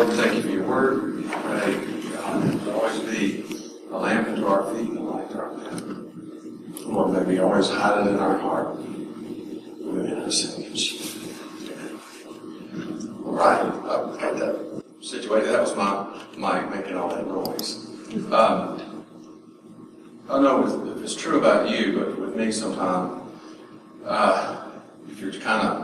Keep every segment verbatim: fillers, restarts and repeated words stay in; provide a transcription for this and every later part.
we thank you for your word. We pray, God, that it will always be a lamp unto our feet and a light to our path. Lord, may we always hide it in our heart within our sins. All right, I got that situated. That was my mic making all that noise. Um, I don't know if it's true about you, but with me sometimes, uh, if you're kind of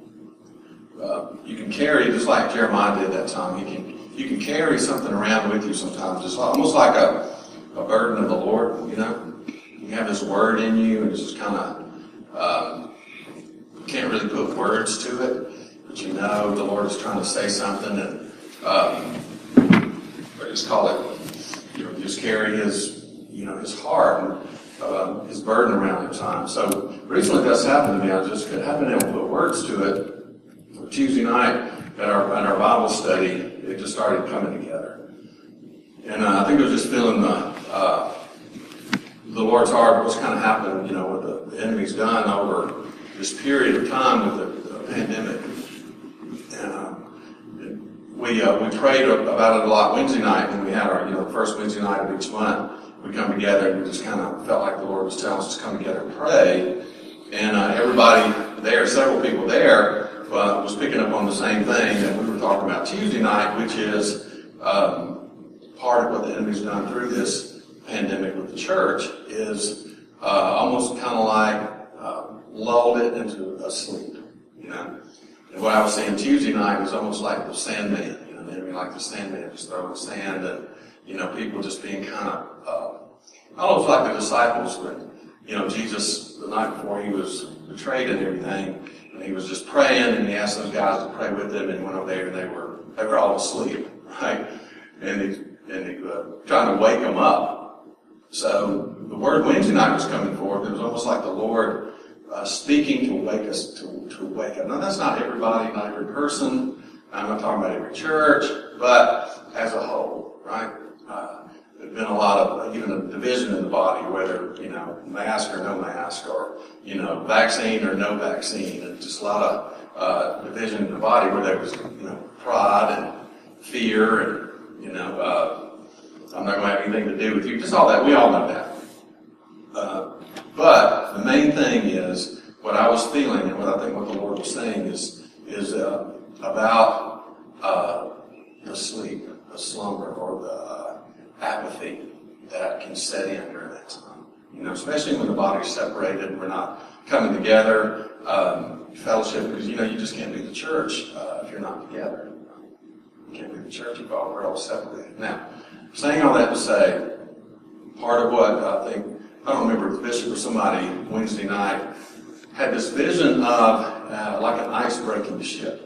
Uh, you can carry, just like Jeremiah did that time, you can you can carry something around with you sometimes. It's almost like a, a burden of the Lord, you know. You have this word in you, and it's just kind of, um, you can't really put words to it, but you know the Lord is trying to say something, and um, or just call it, you know, just carry His, you know, His heart and uh, His burden around at times. So recently that's happened to me. I just haven't been able to put words to it. Tuesday night at our at our Bible study, it just started coming together, and uh, I think I was just feeling the uh, the Lord's heart. What's kind of happened, you know, what the, the enemy's done over this period of time with the, the pandemic, and uh, we uh, we prayed about it a lot Wednesday night when we had our, you know, the first Wednesday night of each month. We come together and we just kind of felt like the Lord was telling us to come together and pray, and uh, everybody there, several people there. Uh, was picking up on the same thing that we were talking about Tuesday night, which is um, part of what the enemy's done through this pandemic with the church is uh, almost kind of like uh, lulled it into a sleep, you know. And what I was saying Tuesday night was almost like the Sandman, you know, the enemy like the Sandman, just throwing sand, and you know, people just being kind of uh, almost like the disciples when, you know, Jesus the night before he was betrayed and everything. And he was just praying, and he asked those guys to pray with him, and he went over there, and they were they were all asleep, right? And he and he uh, trying to wake them up. So the word Wednesday night was coming forth. It was almost like the Lord uh, speaking to wake us to to wake up. Now that's not everybody, not every person. I'm not talking about every church, but as a whole, right? Uh, There's been a lot of, even a division in the body, whether, you know, mask or no mask, or, you know, vaccine or no vaccine, and just a lot of uh, division in the body where there was, you know, pride and fear, and, you know, uh, I'm not going to have anything to do with you. Just all that. We all know that. Uh, but the main thing is what I was feeling, and what I think what the Lord was saying is is uh, about uh, the sleep, the slumber, or the uh, apathy that can set in during that time. You know, especially when the body's separated and we're not coming together, um, fellowship, because, you know, you just can't do the church uh, if you're not together. You can't do the church if all, we're all separated. Now, saying all that to say, part of what I think, I don't remember if the bishop or somebody Wednesday night had this vision of uh, like an ice-breaking ship.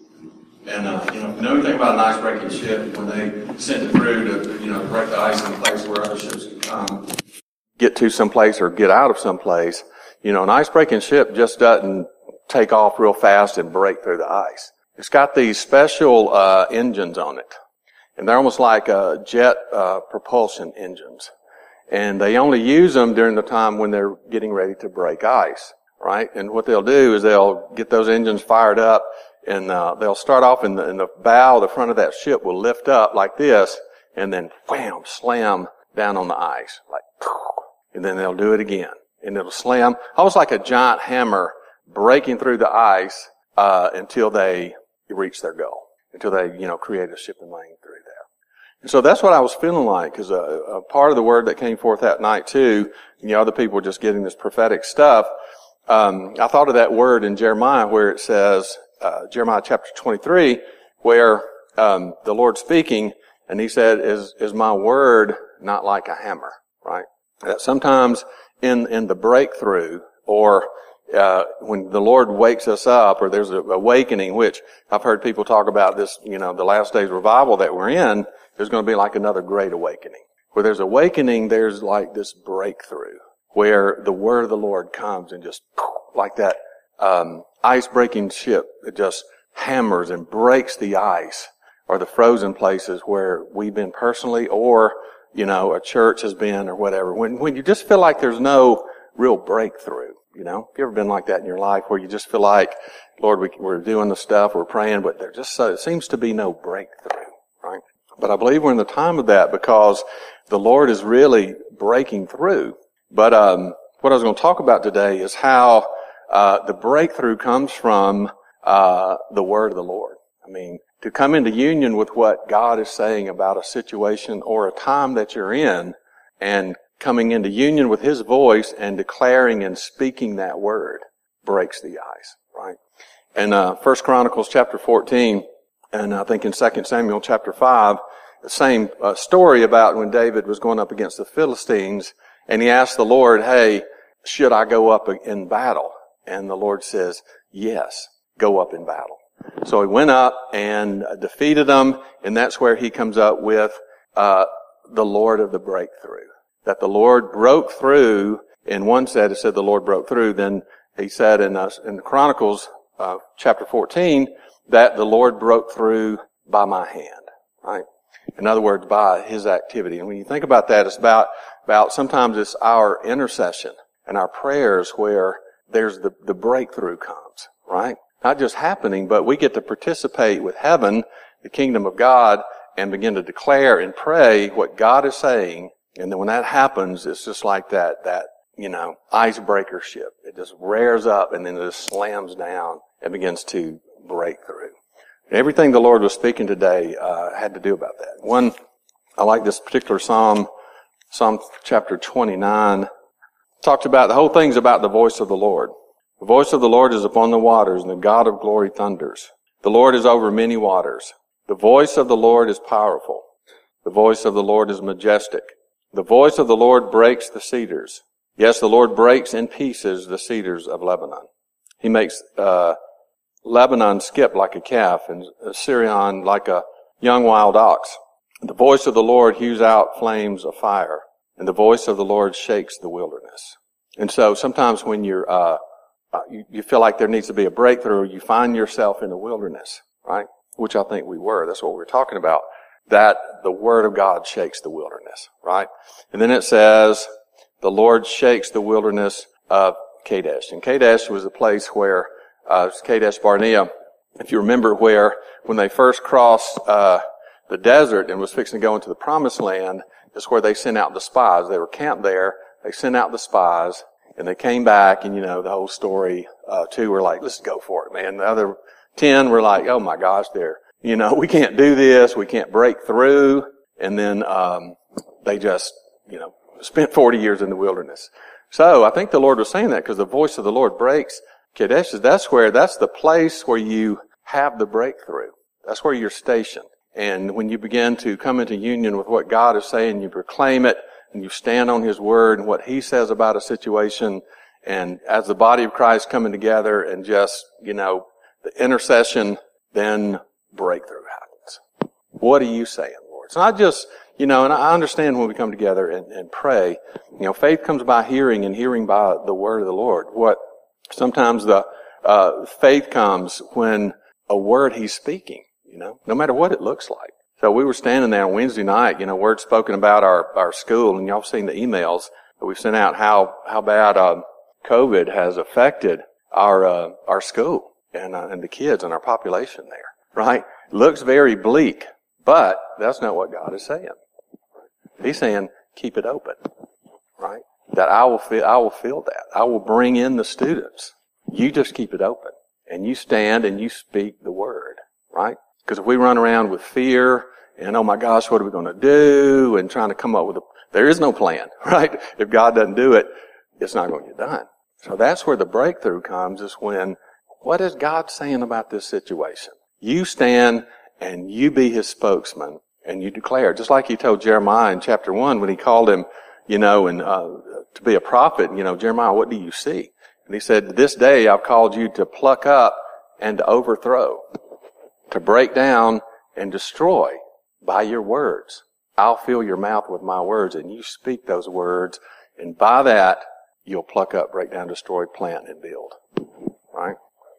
And, uh, you know, if you know anything about an ice-breaking ship, when they send it through to, you know, break the ice in a place where other ships can come, get to someplace or get out of someplace, you know, an ice-breaking ship just doesn't take off real fast and break through the ice. It's got these special uh, engines on it. And they're almost like uh, jet uh, propulsion engines. And they only use them during the time when they're getting ready to break ice, right? And what they'll do is they'll get those engines fired up, and uh, they'll start off in the, in the bow, the front of that ship will lift up like this, and then wham, slam down on the ice, like, and then they'll do it again, and it'll slam, almost like a giant hammer breaking through the ice uh, until they reach their goal, until they, you know, create a shipping lane through there. And so that's what I was feeling like, because a, a part of the word that came forth that night too, you know, other people were just getting this prophetic stuff. Um, I thought of that word in Jeremiah where it says, Uh, Jeremiah chapter twenty-three, where um, the Lord speaking, and He said, "Is is my word not like a hammer?" Right? That sometimes in in the breakthrough, or uh, when the Lord wakes us up, or there's an awakening, which I've heard people talk about this, you know, the last days revival that we're in, there's going to be like another great awakening. Where there's awakening, there's like this breakthrough, where the word of the Lord comes and just like that. Um, ice-breaking ship, it just hammers and breaks the ice, or the frozen places where we've been personally, or, you know, a church has been, or whatever. When, when you just feel like there's no real breakthrough, you know? Have you ever been like that in your life, where you just feel like, Lord, we, we're doing the stuff, we're praying, but there just so, it seems to be no breakthrough. But I believe we're in the time of that because the Lord is really breaking through. But um, what I was going to talk about today is how uh, the breakthrough comes from uh, the word of the Lord. I mean, to come into union with what God is saying about a situation or a time that you're in, and coming into union with His voice and declaring and speaking that word breaks the ice, right? And uh, First Chronicles chapter fourteen, and I think in Second Samuel chapter five, the same uh, story about when David was going up against the Philistines, and he asked the Lord, hey, should I go up in battle? And the Lord says, yes, go up in battle. So he went up and defeated them, and that's where he comes up with uh the Lord of the breakthrough. That the Lord broke through. In one said, it said the Lord broke through. Then he said in uh, in Chronicles uh, chapter fourteen that the Lord broke through by my hand. Right. In other words, by His activity. And when you think about that, it's about about sometimes it's our intercession and our prayers where there's the the breakthrough comes. Right. Not just happening, but we get to participate with heaven, the kingdom of God, and begin to declare and pray what God is saying. And then when that happens, it's just like that, that, you know, icebreaker ship. It just rears up and then it just slams down and begins to break through. And everything the Lord was speaking today, uh, had to do about that. One, I like this particular Psalm, Psalm chapter twenty-nine, talked about, the whole thing's about the voice of the Lord. The voice of the Lord is upon the waters, and the God of glory thunders. The Lord is over many waters. The voice of the Lord is powerful. The voice of the Lord is majestic. The voice of the Lord breaks the cedars. Yes, the Lord breaks in pieces the cedars of Lebanon. He makes uh Lebanon skip like a calf, and Syrian like a young wild ox. The voice of the Lord hews out flames of fire, and the voice of the Lord shakes the wilderness. And so sometimes when you're uh Uh, you, you feel like there needs to be a breakthrough, you find yourself in the wilderness, right? Which I think we were. That's what we were talking about. That the Word of God shakes the wilderness, right? And then it says, the Lord shakes the wilderness of Kadesh. And Kadesh was a place where, uh, Kadesh Barnea, if you remember, where when they first crossed, uh, the desert and was fixing to go into the promised land, is where they sent out the spies. They were camped there. They sent out the spies. And they came back, and, you know, the whole story, uh, two were like, let's go for it, man. The other ten were like, oh my gosh, they're, you know, we can't do this. We can't break through. And then, um, they just, you know, spent forty years in the wilderness. So I think the Lord was saying that because the voice of the Lord breaks. Kadesh, that's where, that's the place where you have the breakthrough. That's where you're stationed. And when you begin to come into union with what God is saying, you proclaim it, and you stand on His word and what He says about a situation, and as the body of Christ coming together and just, you know, the intercession, then breakthrough happens. What are you saying, Lord? It's not just, you know, and I understand when we come together and, and pray, you know, faith comes by hearing and hearing by the word of the Lord. What sometimes the uh faith comes when a word He's speaking, you know, no matter what it looks like. So we were standing there on Wednesday night, you know, word spoken about our, our school, and y'all have seen the emails that we've sent out, how, how bad, uh, COVID has affected our, uh, our school and, uh, and the kids and our population there, right? Looks very bleak, but that's not what God is saying. He's saying, keep it open, right? That I will feel, I will feel that. I will bring in the students. You just keep it open, and you stand and you speak the word, right? Because if we run around with fear and, oh my gosh, what are we going to do? And trying to come up with a, there is no plan, right? If God doesn't do it, it's not going to get done. So that's where the breakthrough comes, is when, what is God saying about this situation? You stand and you be His spokesman and you declare, just like He told Jeremiah in chapter one when He called him, you know, and, uh, to be a prophet, you know, Jeremiah, what do you see? And He said, this day I've called you to pluck up and to overthrow, to break down and destroy by your words. I'll fill your mouth with my words, and you speak those words, and by that, you'll pluck up, break down, destroy, plant, and build. Right?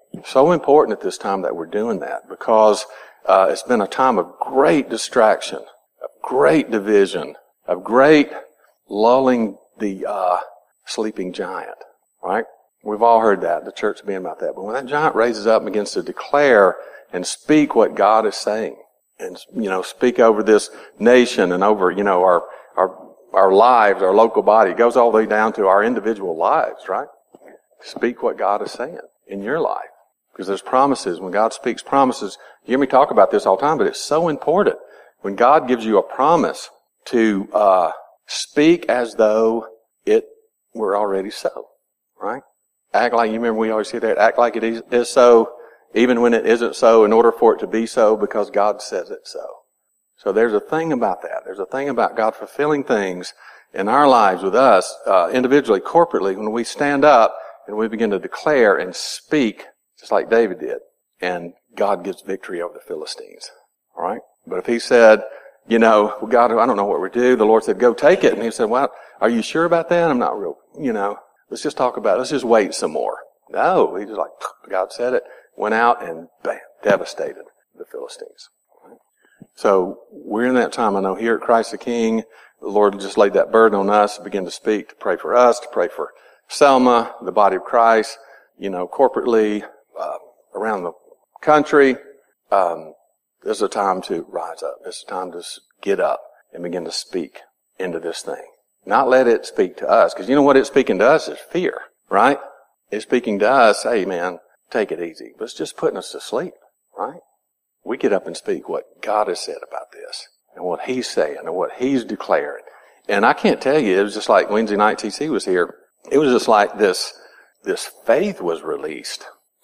So important at this time that we're doing that, because uh, it's been a time of great distraction, of great division, of great lulling the uh sleeping giant. Right? We've all heard that, the church being about that. But when that giant raises up and begins to declare and speak what God is saying, and, you know, speak over this nation and over, you know, our, our, our lives, our local body. It goes all the way down to our individual lives, right? Speak what God is saying in your life. Because there's promises. When God speaks promises, you hear me talk about this all the time, but it's so important. When God gives you a promise to uh speak as though it were already so, right? Act like, you remember we always say that, act like it is, is so, even when it isn't so, in order for it to be so, because God says it so. So there's a thing about that. There's a thing about God fulfilling things in our lives with us, uh individually, corporately, when we stand up and we begin to declare and speak just like David did. And God gives victory over the Philistines. All right? But if he said, you know, well, God, I don't know what we do. The Lord said, go take it. And he said, well, are you sure about that? I'm not real, you know, let's just talk about it. Let's just wait some more. No, he just like, God said it, went out and bam, devastated the Philistines. All right? So we're in that time. I know here at Christ the King, the Lord just laid that burden on us to begin to speak, to pray for us, to pray for Selma, the body of Christ, you know, corporately, Uh, around the country. Um, there's a time to rise up. There's a time to get up and begin to speak into this thing. Not let it speak to us. Because you know what it's speaking to us is fear, right? It's speaking to us, hey man, take it easy. But it's just putting us to sleep, right? We get up and speak what God has said about this and what He's saying and what He's declaring. And I can't tell you, it was just like Wednesday night T C was here. It was just like this, this faith was released.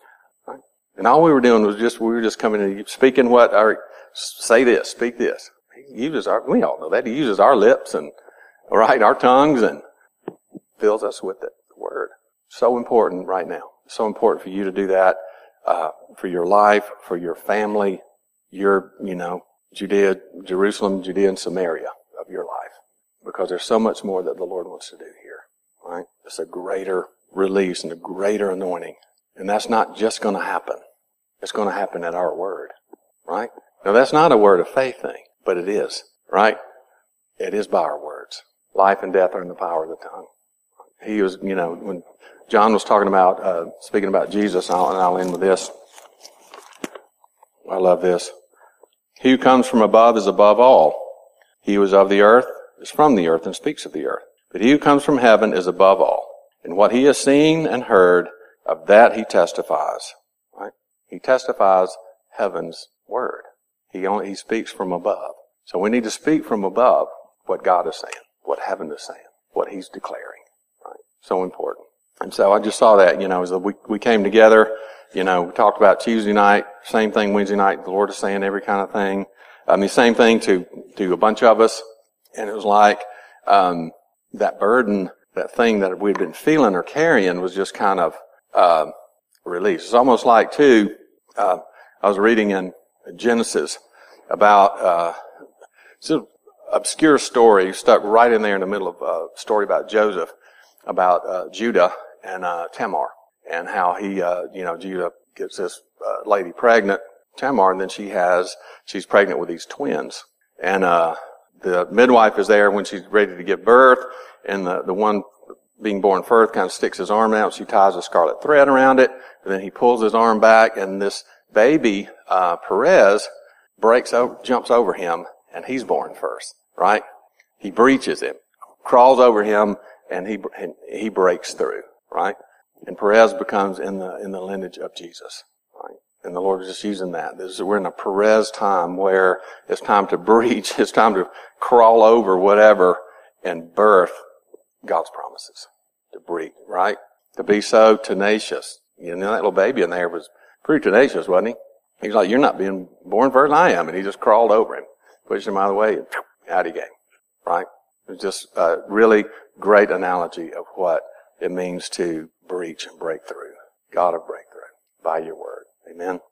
And all we were doing was just, we were just coming in, speaking what our, say this, speak this. He uses our, we all know that. He uses our lips and, right, our tongues and fills us with the word. So important right now. So important for you to do that, uh, for your life, for your family, your, you know, Judea, Jerusalem, Judea and Samaria of your life. Because there's so much more that the Lord wants to do here, right? It's a greater release and a greater anointing. And that's not just going to happen. It's going to happen at our word, right? Now that's not a word of faith thing, but it is, right? It is by our words. Life and death are in the power of the tongue. He was, you know, when John was talking about, uh, speaking about Jesus, and I'll, and I'll end with this. I love this. He who comes from above is above all. He who is of the earth is from the earth and speaks of the earth. But he who comes from heaven is above all. And what he has seen and heard, of that he testifies, right? He testifies heaven's word. He only, he speaks from above. So we need to speak from above what God is saying, what heaven is saying, what He's declaring, right? So important. And so I just saw that, you know, as we, we came together, you know, we talked about Tuesday night, same thing Wednesday night, the Lord is saying every kind of thing. I mean, same thing to, to a bunch of us. And it was like, um, that burden, that thing that we'd been feeling or carrying was just kind of, Uh, release. It's almost like too, uh, I was reading in Genesis about, uh, it's an obscure story stuck right in there in the middle of a story about Joseph, about, uh, Judah and, uh, Tamar, and how he, uh, you know, Judah gets this, uh, lady pregnant, Tamar, and then she has, she's pregnant with these twins. And, uh, the midwife is there when she's ready to give birth, and the, the one being born first kind of sticks his arm out. She ties a scarlet thread around it, and then he pulls his arm back, and this baby, uh, Perez, breaks over, jumps over him, and he's born first, right? He breaches him, crawls over him, and he, and he breaks through, right? And Perez becomes in the, in the lineage of Jesus, right? And the Lord is just using that. This is, we're in a Perez time where it's time to breach, it's time to crawl over whatever and birth God's promises. To breathe, right? To be so tenacious. You know, that little baby in there was pretty tenacious, wasn't he? He's like, you're not being born first, I am. And he just crawled over him, pushed him out of the way, and out he came, right? It's just a really great analogy of what it means to breach and break through. God of breakthrough by your word. Amen.